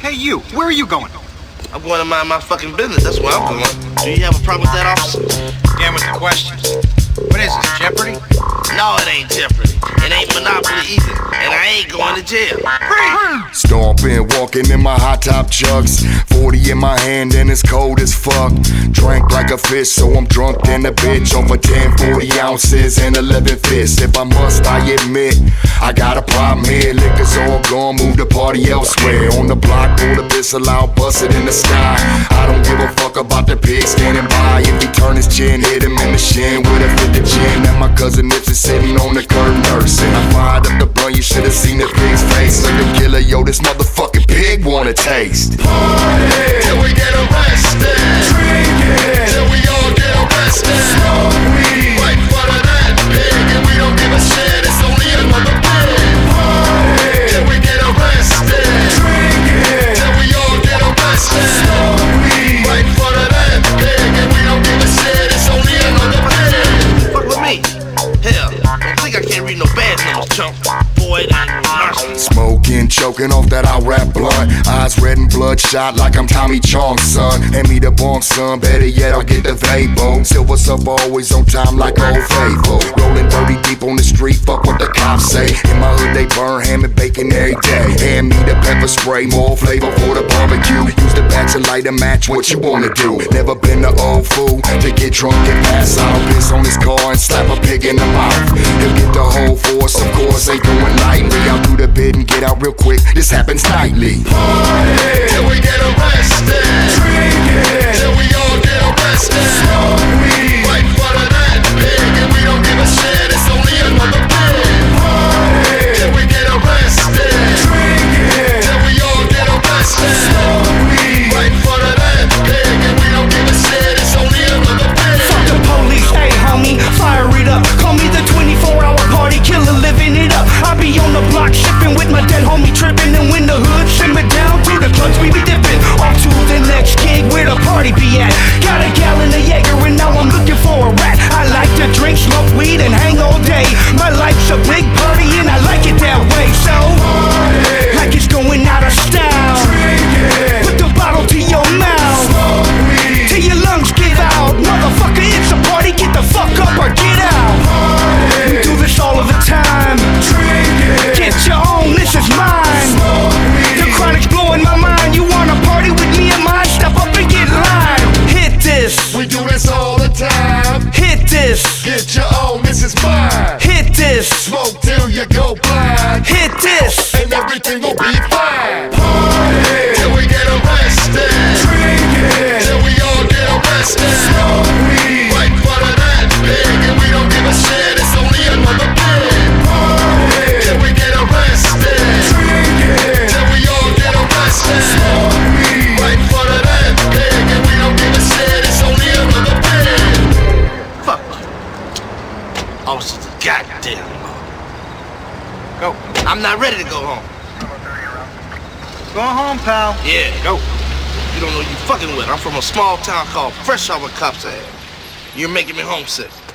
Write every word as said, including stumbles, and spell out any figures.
Hey, you, where are you going? I'm going to mind my fucking business. That's where I'm going. Do you have a problem with that, officer? Again with the questions. What is this, Jeopardy? No, it ain't Jeopardy. It ain't Monopoly either. And I ain't going to jail. Stomping, walking in my hot top chucks. forty in my hand and it's cold as fuck. Drank like a fish, so I'm drunk than a bitch. On for ten, forty ounces and eleven fists. If I must, I admit, I got a problem here. Liquor's all gone, move the party elsewhere. On the block, pull the pistol out, bust it in the sky. I don't give a fuck about the pig standing by. If he turn his chin, hit him in the shin with a fifty gin. And my cousin Nips is sitting on the curb nursing. I fired up the blunt, you should've seen the pig's face. Like the killer, yo, this motherfucking pig wanna taste. Party till we get arrested. Drink it till we all get arrested. Smoke weed right in front of that pig, and we don't give a shit. It's only another pig. Party till we get arrested. Drink it till we all get arrested. Smoke weed right in front of that pig, and we don't give a shit. It's only another pig. Fuck with me. Hell, don't think I can't read no bad numbers, chump. Boy, that ain't narcissist. Smoking, choking off that I rap blunt. Eyes red and bloodshot like I'm Tommy Chong's son. Hand me the bong, son, better yet I'll get the Vabo. Silver's up always on time like Old Faithful. Rolling dirty deep on the street, fuck what the cops say. In my hood they burn ham and bacon every day. Hand me the pepper spray, more flavor for the barbecue. Use the bat to light a match, what you wanna do? Never been the old fool to get drunk and pass out. Piss on his car and slap a pig in the mouth. He'll get the whole force, of course, ain't doing lightly. I'll do the bid and get out real quick, this happens nightly. Party till we get arrested. Drink it till we all get arrested. Smoke weed right in front of that pig, and we don't give a shit. It's only another pig. Party till we get arrested. Drink it till we all get arrested. Smoke weed right in front of that pig, and we don't give a shit. It's only another pig. Fuck the police, hey homie, fire it up. Call me the twenty-four hour party killer, living it up. I be on the block shipping with my dead homie tripping. And when the hood simmer down to the clubs we be dipping. Off to the next gig where the party be at. Got a gallon of Jaeger and now I'm looking for a rat. I like to drink, smoke weed and hang all day. My life's a big party and I like it that way. So, party like it's going out of style. Drink it. Put the bottle to your mouth. Smoke weed Till your lungs give out. Motherfucker, it's a party, get the fuck up or get out. We do this all of the time. Drink it. Get your own, this is mine. Smoke weed. The chronic's blowing my mind. You wanna party with me and mine? Step up and get lined. Hit this, We do this all the time. hit this, Get your own, this is mine. hit this, Smoke till you go blind, hit this. and everything will be fine. Party till we get arrested. Drink it till we all get arrested. Smoke weed right in front of that pig, and we don't give a shit. It's only another pig. Party till we get arrested. Drink it till we all get arrested. Smoke weed right in front of that pig, and we don't give a shit. It's only another pig. Fuck you. Officer, goddamn. Go. I'm not ready to go home. Go home, pal. Yeah. Go. You don't know who you fucking with. I'm from a small town called Fresh Harbor, Cops Ave. You're making me homesick.